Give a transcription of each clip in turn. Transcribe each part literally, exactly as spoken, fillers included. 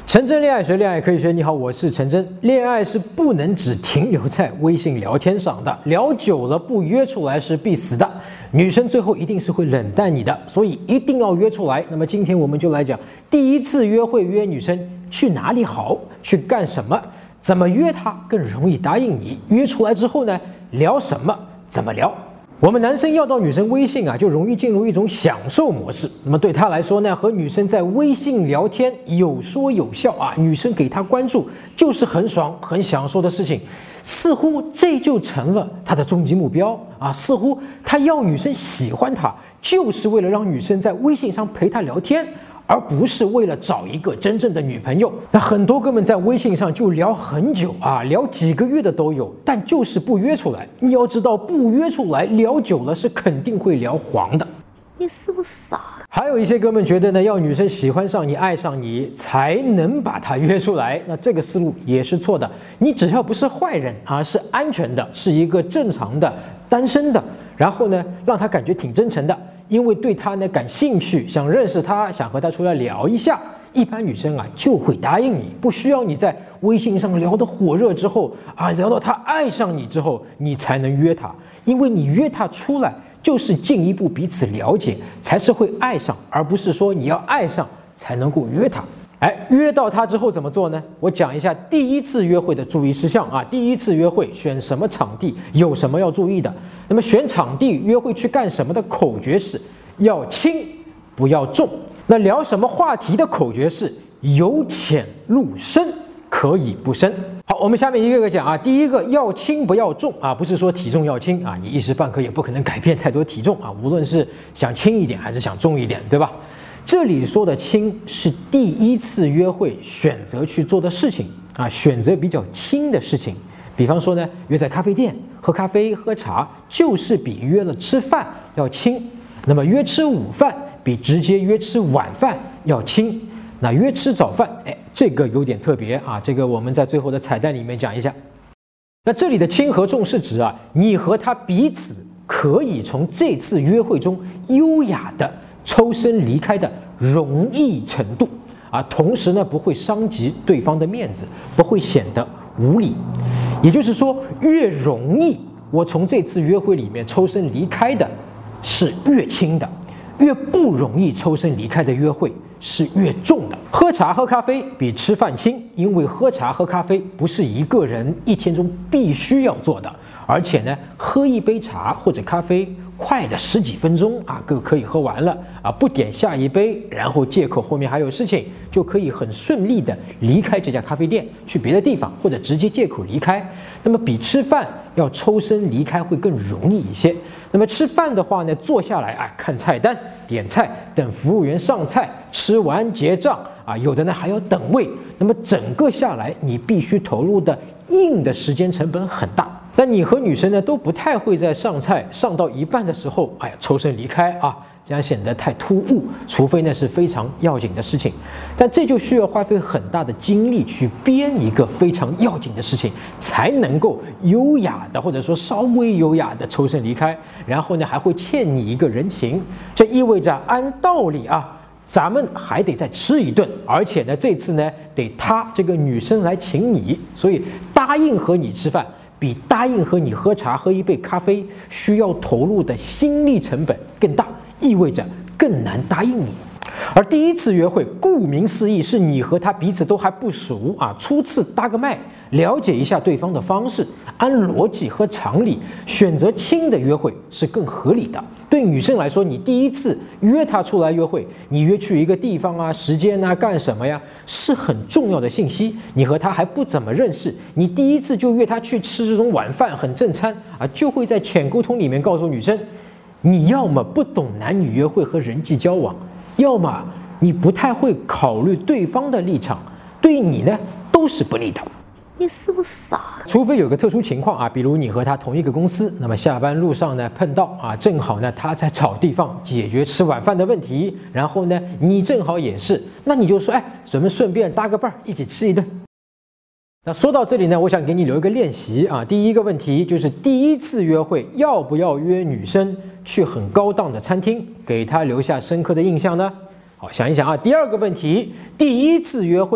陈真恋爱学，恋爱可以学。你好，我是陈真。恋爱是不能只停留在微信聊天上的，聊久了不约出来是必死的。女生最后一定是会冷淡你的，所以一定要约出来。那么今天我们就来讲第一次约会约女生去哪里好，去干什么，怎么约她更容易答应你。约出来之后呢，聊什么，怎么聊。我们男生要到女生微信啊，就容易进入一种享受模式。那么对他来说呢，和女生在微信聊天有说有笑啊，女生给他关注就是很爽、很享受的事情。似乎这就成了他的终极目标啊！似乎他要女生喜欢他，就是为了让女生在微信上陪他聊天，而不是为了找一个真正的女朋友。那很多哥们在微信上就聊很久啊，聊几个月的都有，但就是不约出来。你要知道，不约出来，聊久了是肯定会聊黄的。 你是不是傻？ 还有一些哥们觉得呢，要女生喜欢上你、爱上你，才能把她约出来。那这个思路也是错的。你只要不是坏人啊，是安全的，是一个正常的单身的，然后呢，让她感觉挺真诚的，因为对她呢感兴趣，想认识她，想和她出来聊一下，一般女生啊就会答应你，不需要你在微信上聊得火热之后啊，聊到她爱上你之后，你才能约她，因为你约她出来。就是进一步彼此了解，才是会爱上，而不是说你要爱上才能够约他。哎，约到他之后怎么做呢？我讲一下第一次约会的注意事项啊。第一次约会选什么场地，有什么要注意的？那么选场地约会去干什么的口诀是要轻不要重。那聊什么话题的口诀是由浅入深，可以不深。好，我们下面一个个讲啊。第一个要轻不要重啊，不是说体重要轻啊，你一时半刻也不可能改变太多体重啊，无论是想轻一点还是想重一点，对吧？这里说的轻是第一次约会选择去做的事情啊，选择比较轻的事情。比方说呢，约在咖啡店喝咖啡喝茶，就是比约了吃饭要轻。那么约吃午饭比直接约吃晚饭要轻。那约吃早饭，哎，这个有点特别啊，这个我们在最后的彩蛋里面讲一下。那这里的轻和重是指啊，你和他彼此可以从这次约会中优雅的抽身离开的容易程度啊，同时呢不会伤及对方的面子，不会显得无礼。也就是说，越容易我从这次约会里面抽身离开的是越轻的，越不容易抽身离开的约会是越重的。喝茶喝咖啡比吃饭轻，因为喝茶喝咖啡不是一个人一天中必须要做的，而且呢，喝一杯茶或者咖啡快的十几分钟啊，就可以喝完了啊，不点下一杯，然后借口后面还有事情，就可以很顺利的离开这家咖啡店，去别的地方，或者直接借口离开。那么比吃饭要抽身离开会更容易一些。那么吃饭的话呢，坐下来啊，看菜单，点菜，等服务员上菜，吃完结账啊，有的呢还要等位。那么整个下来，你必须投入的硬的时间成本很大。那你和女生呢都不太会在上菜上到一半的时候，哎呀抽身离开啊，这样显得太突兀，除非那是非常要紧的事情。但这就需要花费很大的精力去编一个非常要紧的事情，才能够优雅的或者说稍微优雅的抽身离开。然后呢还会欠你一个人情，这意味着按道理啊，咱们还得再吃一顿，而且呢这次呢得她这个女生来请你，所以答应和你吃饭比答应和你喝茶喝一杯咖啡需要投入的心力成本更大，意味着更难答应你。而第一次约会，顾名思义，是你和他彼此都还不熟啊，初次搭个脉，了解一下对方的方式，按逻辑和常理选择轻的约会是更合理的。对女生来说，你第一次约她出来约会，你约去一个地方啊、时间啊、干什么呀，是很重要的信息。你和她还不怎么认识，你第一次就约她去吃这种晚饭很正餐啊，就会在浅沟通里面告诉女生，你要么不懂男女约会和人际交往，要么你不太会考虑对方的立场，对你呢都是不利的。 你是不是傻？ 除非有个特殊情况啊，比如你和他同一个公司，那么下班路上呢碰到啊，正好呢他在找地方解决吃晚饭的问题，然后呢你正好也是，那你就说，哎，咱们顺便搭个伴儿，一起吃一顿。那说到这里呢，我想给你留一个练习啊。第一个问题就是第一次约会要不要约女生去很高档的餐厅，给她留下深刻的印象呢？好，想一想啊。第二个问题，第一次约会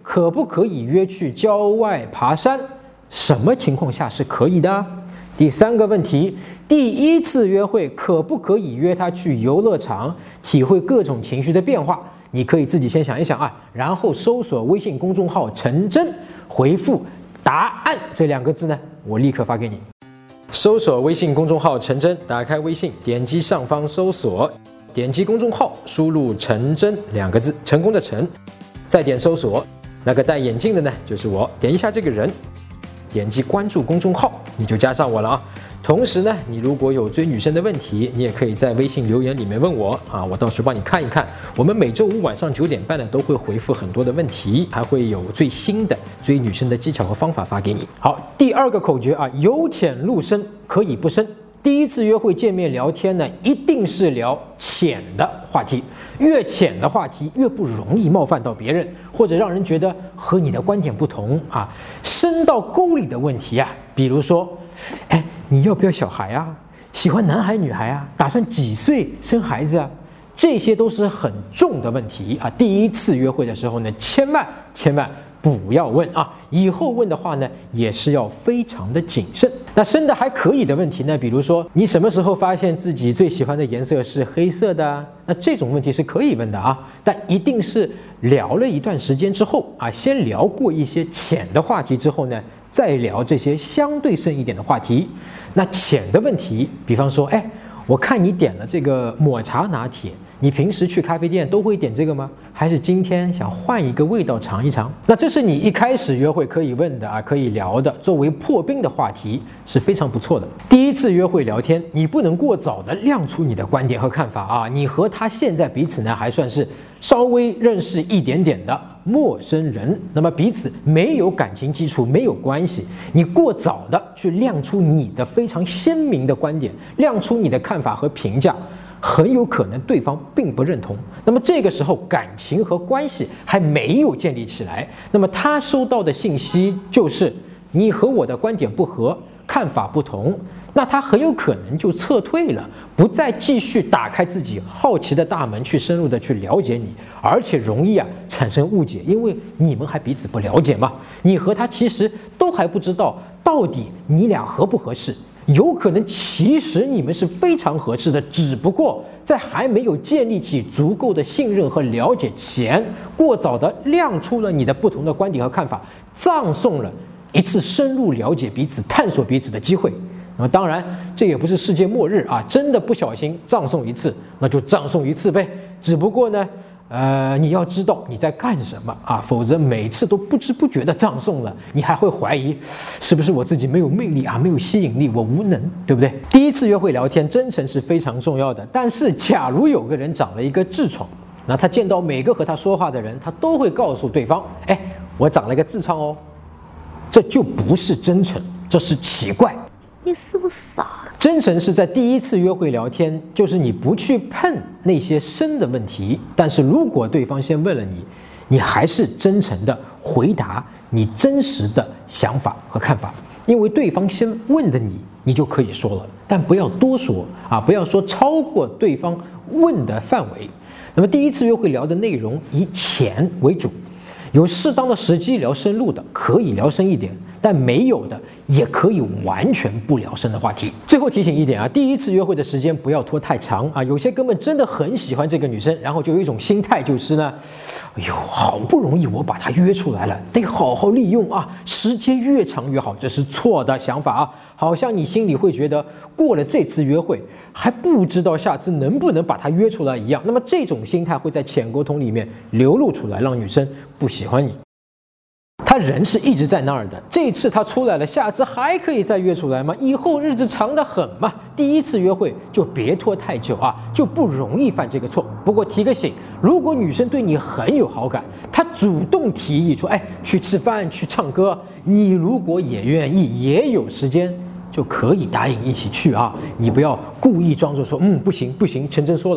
可不可以约去郊外爬山？什么情况下是可以的？第三个问题，第一次约会可不可以约他去游乐场，体会各种情绪的变化？你可以自己先想一想啊，然后搜索微信公众号陈真，回复答案这两个字呢，我立刻发给你。搜索微信公众号陈真，打开微信，点击上方搜索，点击公众号，输入陈真两个字，成功的陈，再点搜索，那个戴眼镜的呢就是我，点一下这个人，点击关注公众号，你就加上我了啊。同时呢，你如果有追女生的问题，你也可以在微信留言里面问我啊，我到时帮你看一看。我们每周五晚上九点半呢都会回复很多的问题，还会有最新的追女生的技巧和方法发给你。好，第二个口诀啊，由浅入深，可以不深。第一次约会见面聊天呢，一定是聊浅的话题，越浅的话题越不容易冒犯到别人，或者让人觉得和你的观点不同啊。深到沟里的问题啊，比如说，哎，你要不要小孩啊？喜欢男孩女孩啊？打算几岁生孩子啊？这些都是很重的问题啊。第一次约会的时候呢，千万千万不要问啊！以后问的话呢，也是要非常的谨慎。那深的还可以的问题呢，比如说你什么时候发现自己最喜欢的颜色是黑色的？那这种问题是可以问的啊，但一定是聊了一段时间之后啊，先聊过一些浅的话题之后呢，再聊这些相对深一点的话题。那浅的问题，比方说，哎，我看你点了这个抹茶拿铁。你平时去咖啡店都会点这个吗？还是今天想换一个味道尝一尝？那这是你一开始约会可以问的啊，可以聊的，作为破冰的话题是非常不错的。第一次约会聊天，你不能过早的亮出你的观点和看法啊。你和他现在彼此呢还算是稍微认识一点点的陌生人，那么彼此没有感情基础没有关系。你过早的去亮出你的非常鲜明的观点，亮出你的看法和评价，很有可能对方并不认同，那么这个时候感情和关系还没有建立起来，那么他收到的信息就是你和我的观点不合，看法不同，那他很有可能就撤退了，不再继续打开自己好奇的大门去深入的去了解你，而且容易啊产生误解，因为你们还彼此不了解嘛，你和他其实都还不知道到底你俩合不合适。有可能其实你们是非常合适的，只不过在还没有建立起足够的信任和了解前，过早的亮出了你的不同的观点和看法，葬送了一次深入了解彼此、探索彼此的机会。那么当然，这也不是世界末日啊，真的不小心葬送一次，那就葬送一次呗。只不过呢，呃，你要知道你在干什么啊，否则每次都不知不觉的葬送了，你还会怀疑是不是我自己没有魅力啊，没有吸引力，我无能，对不对？第一次约会聊天，真诚是非常重要的。但是，假如有个人长了一个痔疮，那他见到每个和他说话的人，他都会告诉对方，哎，我长了一个痔疮哦，这就不是真诚，这是奇怪。 你是不是傻？ 真诚是在第一次约会聊天，就是你不去碰那些深的问题，但是如果对方先问了你，你还是真诚的回答你真实的想法和看法，因为对方先问的你，你就可以说了，但不要多说啊，不要说超过对方问的范围。那么第一次约会聊的内容以浅为主，有适当的时机聊深入的，可以聊深一点，但没有的也可以完全不聊深的话题。最后提醒一点啊，第一次约会的时间不要拖太长啊，有些根本真的很喜欢这个女生，然后就有一种心态就是呢，哎呦，好不容易我把她约出来了，得好好利用啊，时间越长越好，这是错的想法啊。好像你心里会觉得过了这次约会还不知道下次能不能把她约出来一样，那么这种心态会在浅沟通里面流露出来，让女生不喜欢你。他人是一直在那儿的，这次他出来了，下次还可以再约出来吗？以后日子长得很嘛，第一次约会就别拖太久啊，就不容易犯这个错。不过提个醒，如果女生对你很有好感，她主动提议说，哎，去吃饭去唱歌，你如果也愿意也有时间，就可以答应一起去啊，你不要故意装作说嗯不行不行，陈真说了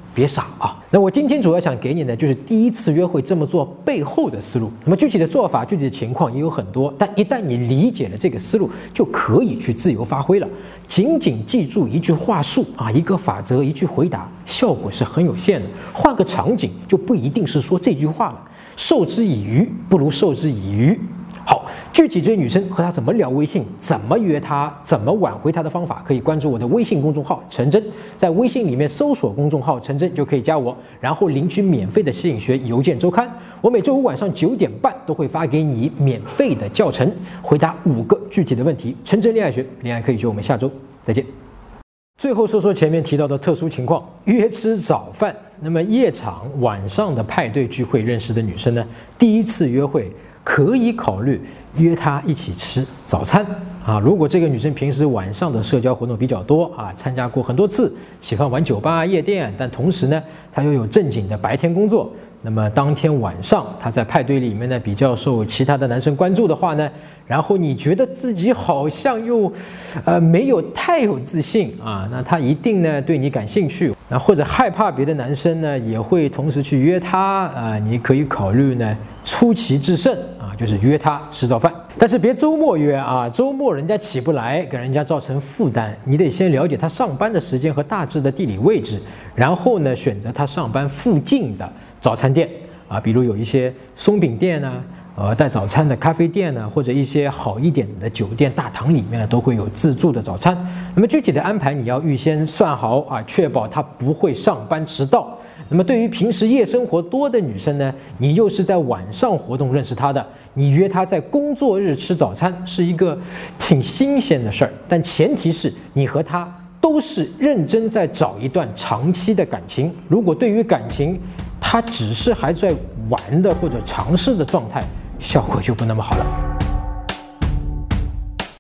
别傻啊！那我今天主要想给你的就是第一次约会这么做背后的思路。那么具体的做法、具体的情况也有很多，但一旦你理解了这个思路，就可以去自由发挥了。仅仅记住一句话术啊，一个法则，一句回答，效果是很有限的。换个场景，就不一定是说这句话了。授之以鱼，不如授之以渔。好，具体追女生和她怎么聊微信，怎么约她，怎么挽回她的方法，可以关注我的微信公众号陈真，在微信里面搜索公众号陈真就可以加我，然后领取免费的吸引学邮件周刊。我每周五晚上九点半都会发给你免费的教程，回答五个具体的问题。陈真恋爱学，恋爱可以学，我们下周再见。最后说说前面提到的特殊情况，约吃早饭。那么夜场、晚上的派对聚会认识的女生呢，第一次约会可以考虑约她一起吃早餐啊。如果这个女生平时晚上的社交活动比较多啊，参加过很多次，喜欢玩酒吧、夜店，但同时呢，她又有正经的白天工作，那么当天晚上她在派对里面呢比较受其他的男生关注的话呢，然后你觉得自己好像又呃没有太有自信啊，那她一定呢对你感兴趣，那或者害怕别的男生呢也会同时去约她啊，你可以考虑呢出奇制胜啊，就是约她吃早饭。但是别周末约啊，周末人家起不来，给人家造成负担。你得先了解他上班的时间和大致的地理位置，然后呢选择他上班附近的早餐店啊，比如有一些松饼店呢、啊，呃带早餐的咖啡店呢、啊，或者一些好一点的酒店大堂里面呢都会有自助的早餐。那么具体的安排你要预先算好啊，确保他不会上班迟到。那么对于平时夜生活多的女生呢，你又是在晚上活动认识她的，你约她在工作日吃早餐是一个挺新鲜的事儿，但前提是你和她都是认真在找一段长期的感情。如果对于感情她只是还在玩的或者尝试的状态，效果就不那么好了。